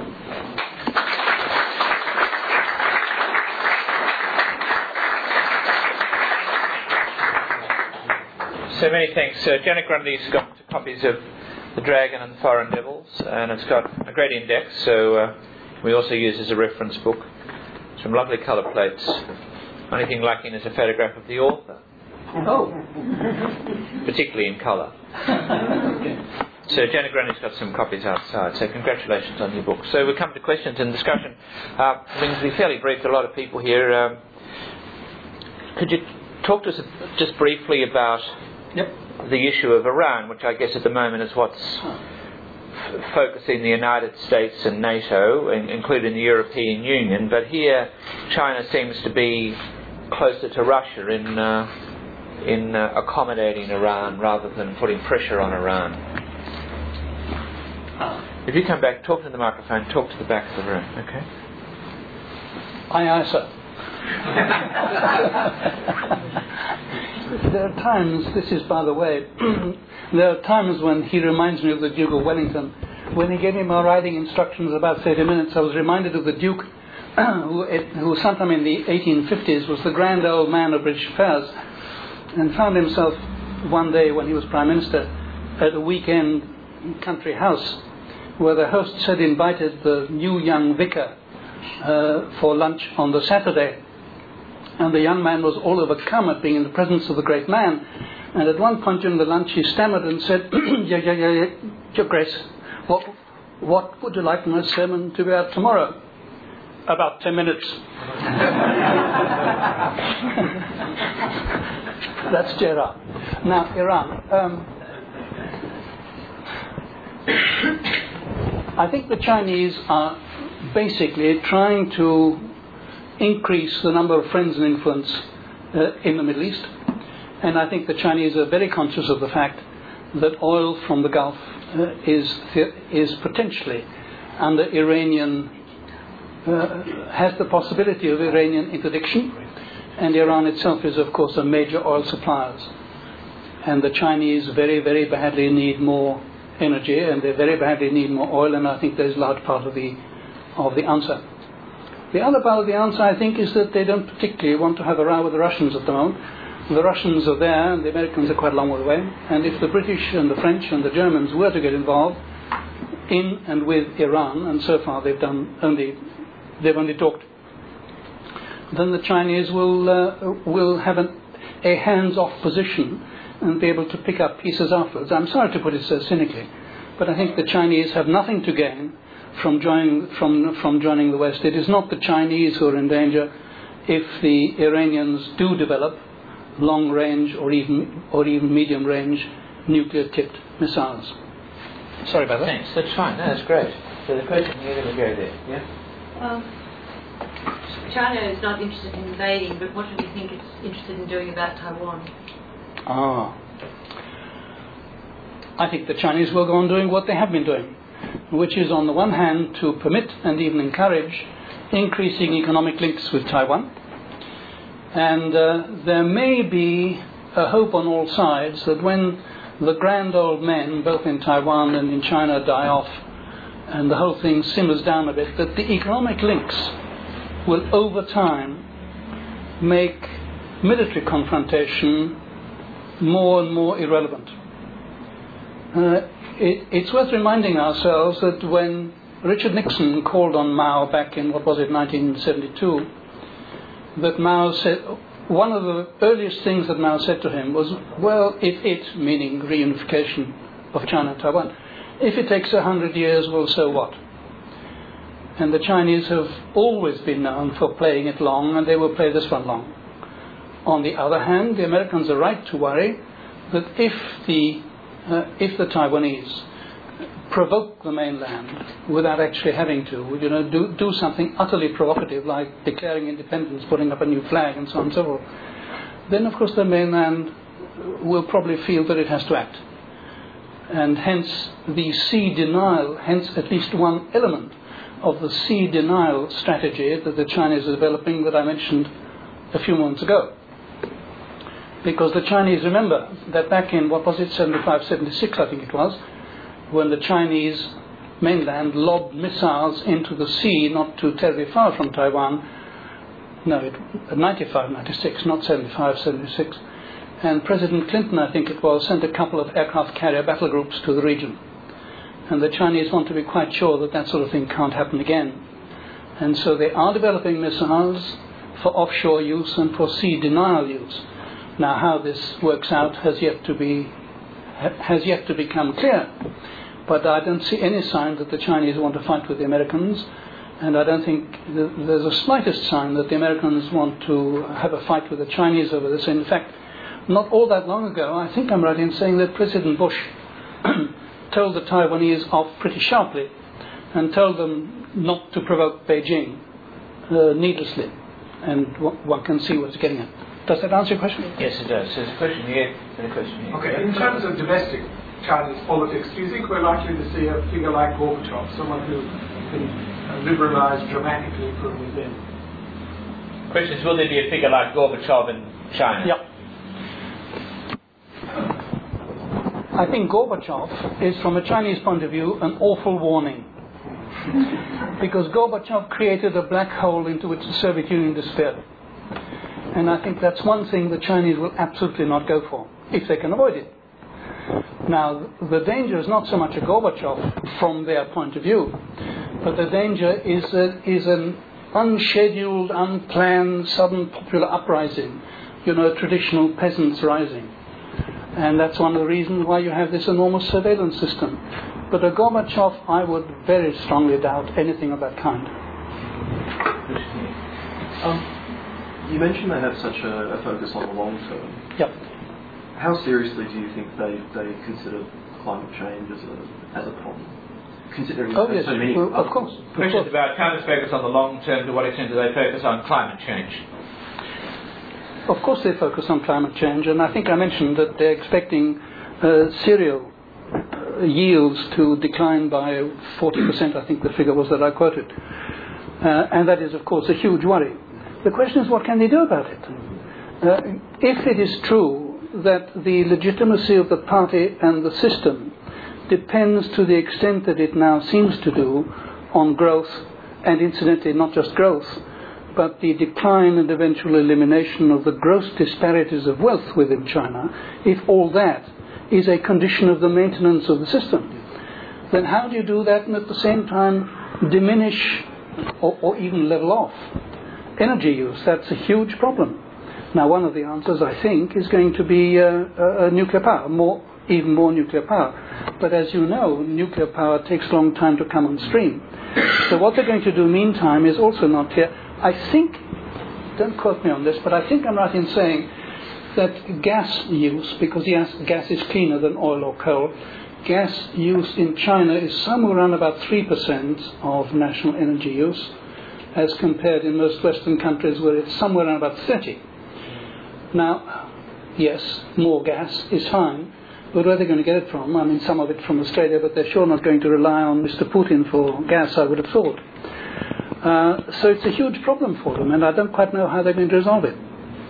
So many thanks. Janet Grundy's got copies of The Dragon and the Foreign Devils, and it's got a great index, so we also use as a reference book. Some lovely colour plates. Only thing lacking is a photograph of the author. Oh. Particularly in colour. So Janet Grundy's got some copies outside, so congratulations on your book. So we come to questions and discussion. We're to be fairly brief, a lot of people here. Could you talk to us just briefly about the issue of Iran, which I guess at the moment is what's focusing the United States and NATO, including the European Union, but here China seems to be closer to Russia in accommodating Iran rather than putting pressure on Iran. If you come back, talk to the microphone, talk to the back of the room, okay? Aye, sir. There are times, this is by the way, there are times when he reminds me of the Duke of Wellington. When he gave me my riding instructions about 30 minutes, I was reminded of the Duke who sometime in the 1850s was the grand old man of British affairs, and found himself one day when he was Prime Minister at a weekend country house where the hosts had invited the new young vicar for lunch on the Saturday. And the young man was all overcome at being in the presence of the great man. And at one point during the lunch he stammered and said, Your Grace, what would you like my sermon to be about tomorrow? About 10 minutes. That's Tehran. Now, Iran. I think the Chinese are basically trying to increase the number of friends and influence in the Middle East. And I think the Chinese are very conscious of the fact that oil from the Gulf is potentially under Iranian, has the possibility of Iranian interdiction. And Iran itself is, of course, a major oil supplier. And the Chinese very, very badly need more energy, and they very badly need more oil, and I think there's a large part of the answer. The other part of the answer, I think, is that they don't particularly want to have a row with the Russians at the moment. The Russians are there, and the Americans are quite a long way away. And if the British and the French and the Germans were to get involved in and with Iran, and so far they've only talked, then the Chinese will have a hands-off position and be able to pick up pieces afterwards. I'm sorry to put it so cynically, but I think the Chinese have nothing to gain from joining the West. It is not the Chinese who are in danger if the Iranians do develop long-range or even medium-range nuclear-tipped missiles. Sorry about that. Thanks. That's fine. No, that's great. So the question here, let me go there. Yeah. China is not interested in invading, but what do you think it's interested in doing about Taiwan? I think the Chinese will go on doing what they have been doing, which is on the one hand to permit and even encourage increasing economic links with Taiwan. And there may be a hope on all sides that when the grand old men, both in Taiwan and in China, die off and the whole thing simmers down a bit, that the economic links will over time make military confrontation more and more irrelevant. It's worth reminding ourselves that when Richard Nixon called on Mao back in, 1972, that Mao said, one of the earliest things that Mao said to him was, well, meaning reunification of China and Taiwan, if it takes 100 years, well, so what? And the Chinese have always been known for playing it long, and they will play this one long. On the other hand, the Americans are right to worry that if the Taiwanese provoke the mainland without actually having to, do something utterly provocative like declaring independence, putting up a new flag and so on and so forth, then of course the mainland will probably feel that it has to act. And hence the sea denial, hence at least one element of the sea denial strategy that the Chinese are developing that I mentioned a few moments ago. Because the Chinese, remember that back in, 75, 76 I think it was, when the Chinese mainland lobbed missiles into the sea not too terribly far from Taiwan, 95, 96, not 75, 76, and President Clinton, I think it was, sent a couple of aircraft carrier battle groups to the region. And the Chinese want to be quite sure that that sort of thing can't happen again. And so they are developing missiles for offshore use and for sea denial use. Now, how this works out has yet to become clear. But I don't see any sign that the Chinese want to fight with the Americans, and I don't think there's the slightest sign that the Americans want to have a fight with the Chinese over this. In fact, not all that long ago, I think I'm right in saying that President Bush told the Taiwanese off pretty sharply and told them not to provoke Beijing needlessly. And one can see what's getting at. Does that answer your question? Yes, it does. There's a question here and a question here. Okay, in terms of domestic Chinese politics, do you think we're likely to see a figure like Gorbachev, someone who can liberalize dramatically from within? The question is, will there be a figure like Gorbachev in China? Yep. I think Gorbachev is, from a Chinese point of view, an awful warning. Because Gorbachev created a black hole into which the Soviet Union disappeared. And I think that's one thing the Chinese will absolutely not go for, if they can avoid it. Now, the danger is not so much a Gorbachev from their point of view, but the danger is an unscheduled, unplanned, sudden popular uprising, traditional peasants rising. And that's one of the reasons why you have this enormous surveillance system. But a Gorbachev, I would very strongly doubt anything of that kind. You mentioned they have such a focus on the long term. Yep. How seriously do you think they consider climate change as a problem? Considering so many, of course. Questions about China's focus on the long term. To what extent do they focus on climate change? Of course they focus on climate change, and I think I mentioned that they're expecting cereal yields to decline by 40%, I think the figure was that I quoted. And that is, of course, a huge worry. The question is, what can they do about it? If it is true that the legitimacy of the party and the system depends to the extent that it now seems to do on growth, and incidentally not just growth, but the decline and eventual elimination of the gross disparities of wealth within China, if all that is a condition of the maintenance of the system, then how do you do that and at the same time diminish or even level off energy use? That's a huge problem. Now, one of the answers, I think, is going to be nuclear power, even more nuclear power. But as you know, nuclear power takes a long time to come on stream. So what they're going to do meantime is also not clear. I think, don't quote me on this, but I think I'm right in saying that gas use, because gas is cleaner than oil or coal, gas use in China is somewhere around about 3% of national energy use, as compared in most Western countries where it's somewhere around about 30%. Now, yes, more gas is fine, but where are they going to get it from? I mean, some of it from Australia, but they're sure not going to rely on Mr. Putin for gas, I would have thought. So it's a huge problem for them, and I don't quite know how they're going to resolve it.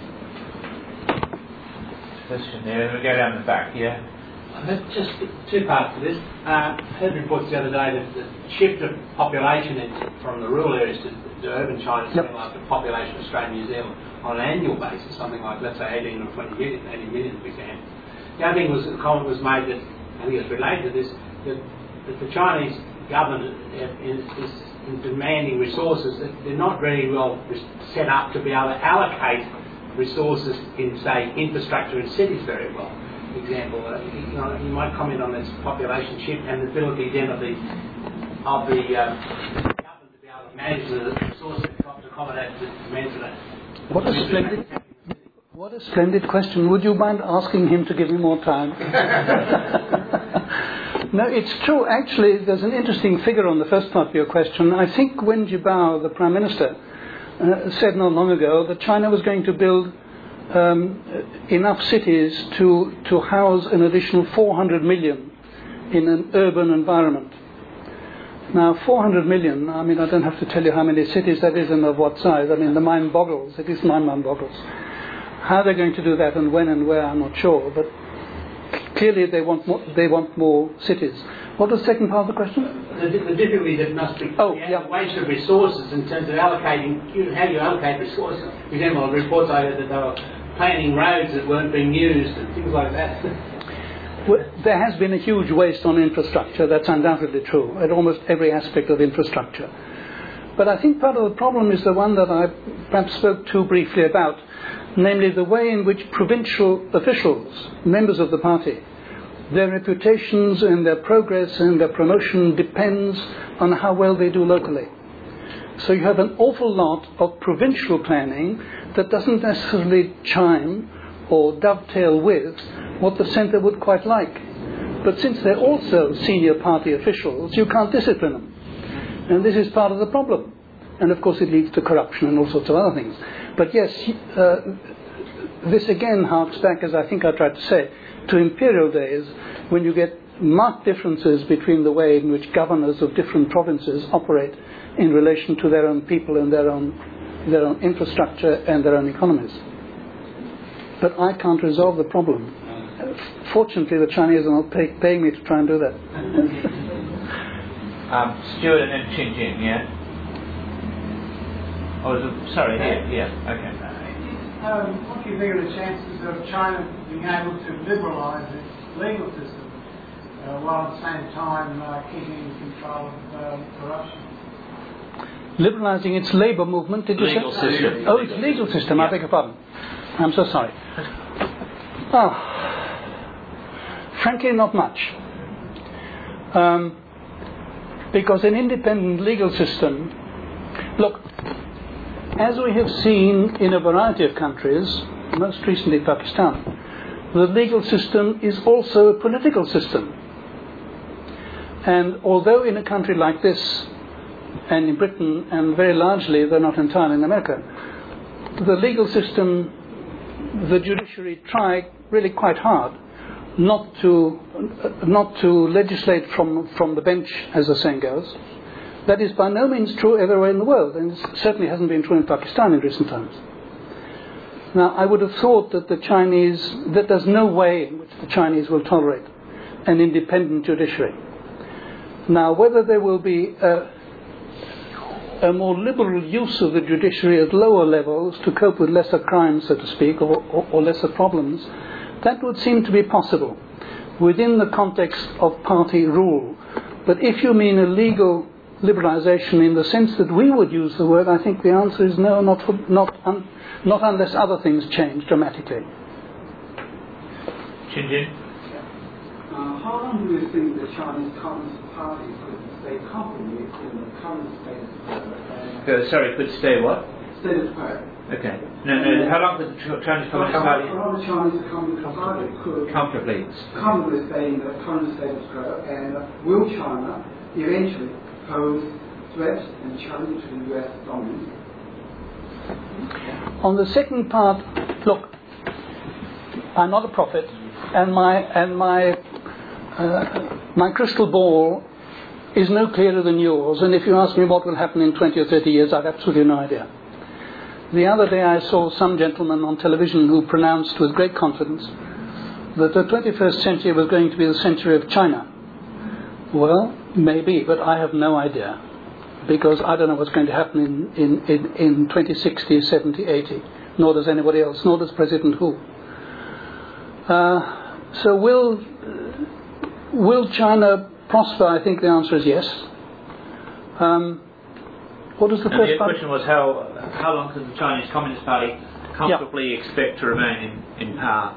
Question there, we'll go down the back, yeah. Just two parts to this. Heard reports the other day that the shift of population from the rural areas to urban China is something like the population of Australia and New Zealand on an annual basis, something like, let's say, 18 or 20 million, 80 million, for example. The other thing was, a comment was made that, I think it's related to this, that the Chinese government is demanding resources that they're not very well set up to be able to allocate resources in, say, infrastructure in cities very well. For example, you might comment on this population shift and the ability then of the government to be able to manage the resources to accommodate the demands of that. What a splendid question. Would you mind asking him to give me more time? No, it's true. Actually, there's an interesting figure on the first part of your question. I think Wen Jiabao, the Prime Minister, said not long ago that China was going to build enough cities to house an additional 400 million in an urban environment. Now, 400 million, I mean, I don't have to tell you how many cities that is and of what size. I mean, the mind boggles. It is my mind boggles. How they're going to do that and when and where, I'm not sure. But clearly they want more cities. What was the second part of the question? The difficulty that must be the waste of resources in terms of allocating, how you allocate resources. For example, reports I heard that they were planning roads that weren't being used and things like that. Well, there has been a huge waste on infrastructure, that's undoubtedly true, at almost every aspect of infrastructure. But I think part of the problem is the one that I perhaps spoke too briefly about, namely the way in which provincial officials, members of the party, their reputations and their progress and their promotion depends on how well they do locally. So you have an awful lot of provincial planning that doesn't necessarily chime or dovetail with what the centre would quite like. But since they're also senior party officials, you can't discipline them. And this is part of the problem. And of course it leads to corruption and all sorts of other things. But yes, this again harks back, as I think I tried to say, to imperial days, when you get marked differences between the way in which governors of different provinces operate in relation to their own people and their own infrastructure and their own economies. But I can't resolve the problem. Fortunately, the Chinese are not paying me to try and do that. Stuart and then Chin Jin, yeah? Oh, sorry, here, okay. What do you think of the chances of China being able to liberalise its legal system while at the same time keeping control of corruption? Liberalising its labour movement, did you say? Legal system. Oh, its legal system, yeah. I beg your pardon. I'm so sorry. Frankly, not much. Because an independent legal system, look, as we have seen in a variety of countries, most recently Pakistan, the legal system is also a political system. And although in a country like this, and in Britain, and very largely, though not entirely in America, the legal system, the judiciary try really quite hard not to legislate from the bench, as the saying goes. That is by no means true everywhere in the world, and it certainly hasn't been true in Pakistan in recent times. Now, I would have thought that that there's no way in which the Chinese will tolerate an independent judiciary. Now, whether there will be a more liberal use of the judiciary at lower levels to cope with lesser crimes, so to speak, or lesser problems, that would seem to be possible within the context of party rule. But if you mean a legal liberalisation in the sense that we would use the word, I think the answer is no, not unless other things change dramatically. Chin Jin? How long do you think the Chinese Communist Party could stay comfortably in the current status quo? Could stay what? Status quo. Okay. No. How long could the Chinese Communist Party? How long the Chinese Communist Party could comfortably stay in the current status quo, and will China eventually pose threats and challenge to the US dominance? On the second part, look, I'm not a prophet, and my crystal ball is no clearer than yours, and if you ask me what will happen in 20 or 30 years, I've absolutely no idea. The other day I saw some gentleman on television who pronounced with great confidence that the 21st century was going to be the century of China. Well, maybe, but I have no idea, because I don't know what's going to happen in 2060, 70, 80, nor does anybody else, nor does President Hu. So will China prosper? I think the answer is yes. What was the first part? The question was how long could the Chinese Communist Party comfortably expect to remain in power?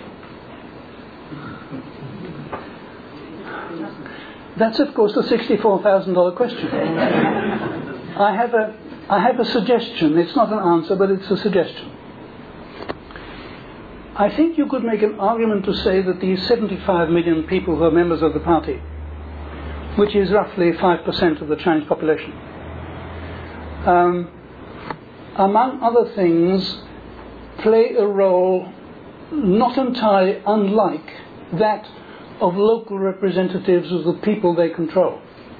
That's, of course, the $64,000 question. I have a suggestion. It's not an answer, but it's a suggestion. I think you could make an argument to say that these 75 million people who are members of the party which is roughly 5% of the Chinese population. Among other things, play a role not entirely unlike that of local representatives of the people they control.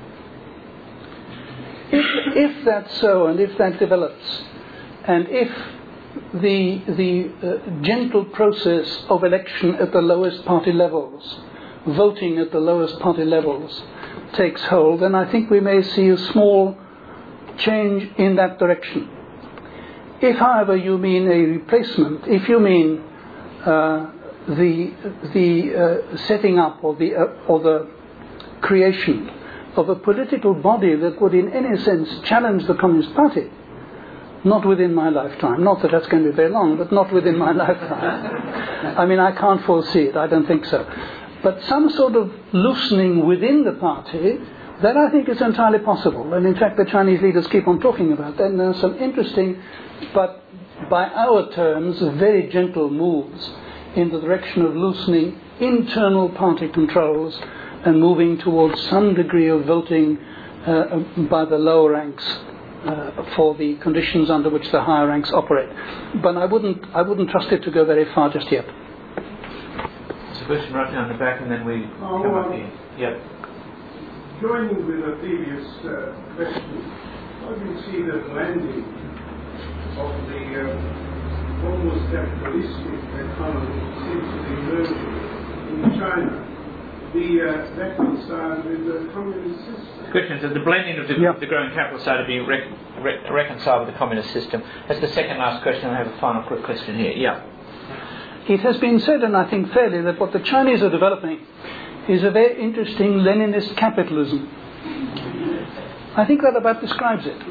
If that's so, and if that develops, and if the gentle process of election at the lowest party levels, voting at the lowest party levels, takes hold, then I think we may see a small change in that direction. If, however, you mean a replacement, if you mean the setting up or the creation of a political body that would in any sense challenge the Communist Party, not within my lifetime, not that that's going to be very long, but not within my lifetime. I mean, I can't foresee it, I don't think so. But some sort of loosening within the party, that I think is entirely possible. And in fact, the Chinese leaders keep on talking about that. And there are some interesting, but by our terms, very gentle moves in the direction of loosening internal party controls and moving towards some degree of voting by the lower ranks for the conditions under which the higher ranks operate. But I wouldn't trust it to go very far just yet. There's a question right down the back, and then we come up here. Yep. Joining with the previous question, how do you see the blending of the almost capitalistic economy seems to be emerging in China? Be reconciled with the communist system. Question is, the blending of the growing capital side to be reconciled with the communist system. That's the second last question. I have a final quick question here. Yeah. It has been said, and I think fairly, that what the Chinese are developing is a very interesting Leninist capitalism. I think that about describes it.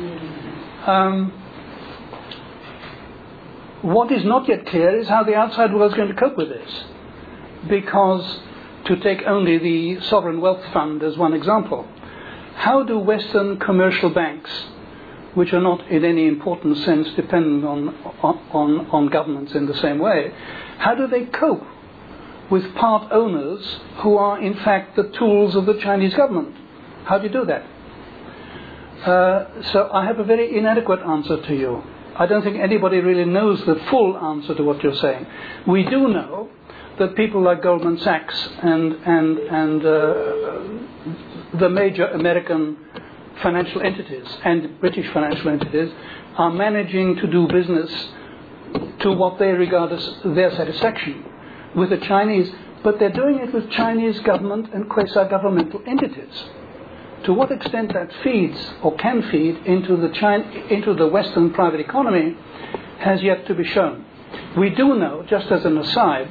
What is not yet clear is how the outside world is going to cope with this. Because, to take only the Sovereign Wealth Fund as one example, how do Western commercial banks, which are not in any important sense dependent on governments in the same way, how do they cope with part owners who are in fact the tools of the Chinese government? How do you do that? So I have a very inadequate answer to you. I don't think anybody really knows the full answer to what you're saying. We do know that people like Goldman Sachs and the major American financial entities and British financial entities are managing to do business to what they regard as their satisfaction with the Chinese, but they're doing it with Chinese government and quasi-governmental entities. To what extent that feeds or can feed into the Western private economy has yet to be shown. We do know, just as an aside,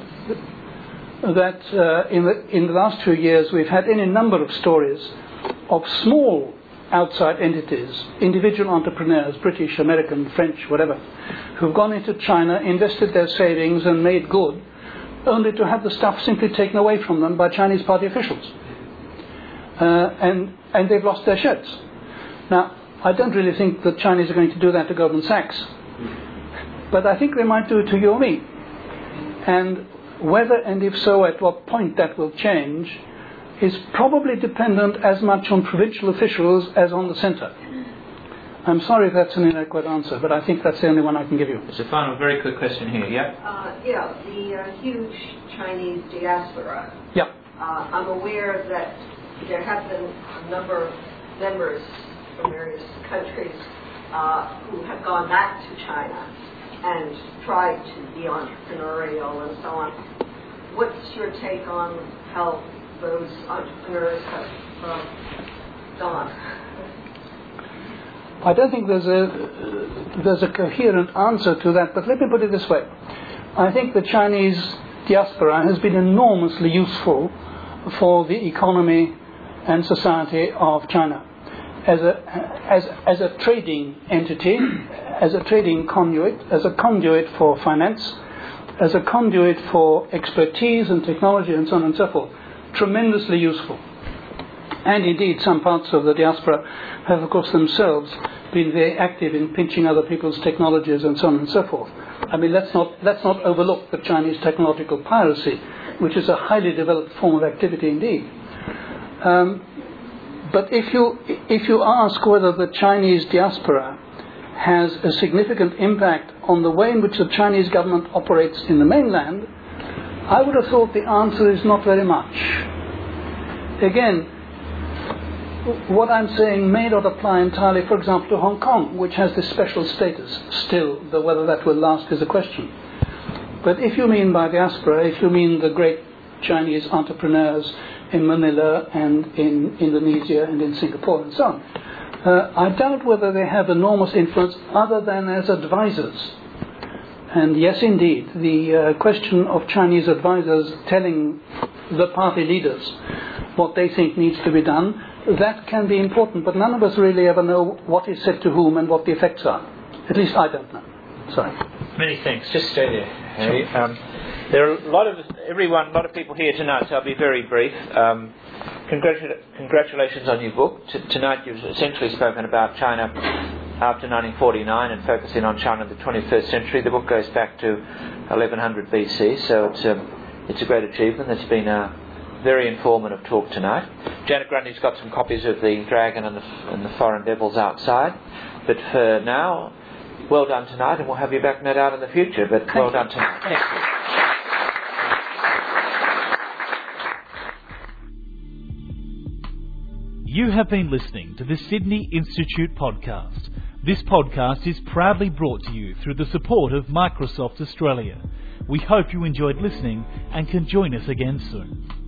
that in the last few years we've had any number of stories of small outside entities, individual entrepreneurs, British, American, French, whatever, who've gone into China, invested their savings and made good, only to have the stuff simply taken away from them by Chinese party officials. And they've lost their shirts. Now, I don't really think the Chinese are going to do that to Goldman Sachs, but I think they might do it to you or me. And whether and if so at what point that will change is probably dependent as much on provincial officials as on the centre. I'm sorry if that's an inadequate answer, but I think that's the only one I can give you. There's a final very quick question here, the huge Chinese diaspora. Yeah. I'm aware that there have been a number of members from various countries who have gone back to China and tried to be entrepreneurial and so on. What's your take on how those entrepreneurs have gone? I don't think there's a coherent answer to that, but let me put it this way. I think the Chinese diaspora has been enormously useful for the economy and society of China as a trading entity, as a trading conduit, as a conduit for finance, as a conduit for expertise and technology and so on and so forth. Tremendously useful. And indeed, some parts of the diaspora have, of course, themselves been very active in pinching other people's technologies and so on and so forth. I mean, let's not overlook the Chinese technological piracy, which is a highly developed form of activity indeed. But if you ask whether the Chinese diaspora has a significant impact on the way in which the Chinese government operates in the mainland, I would have thought the answer is not very much. Again, what I'm saying may not apply entirely, for example, to Hong Kong, which has this special status still, though whether that will last is a question. But if you mean by diaspora, if you mean the great Chinese entrepreneurs in Manila and in Indonesia and in Singapore and so on, I doubt whether they have enormous influence other than as advisors. And yes, indeed, the question of Chinese advisors telling the party leaders what they think needs to be done, that can be important, but none of us really ever know what is said to whom and what the effects are. At least I don't know. Sorry. Many thanks. Just stay there, Harry. There are a lot of people here tonight, so I'll be very brief. Congratulations on your book. Tonight you've essentially spoken about China after 1949 and focusing on China in the 21st century. The book goes back to 1100 BC, so it's a great achievement. It's been a very informative talk tonight. Janet Grundy's got some copies of The Dragon and the Foreign Devils outside. But for now, well done tonight, and we'll have you back no doubt in the future. But well done tonight. Thank you. You have been listening to the Sydney Institute podcast. This podcast is proudly brought to you through the support of Microsoft Australia. We hope you enjoyed listening and can join us again soon.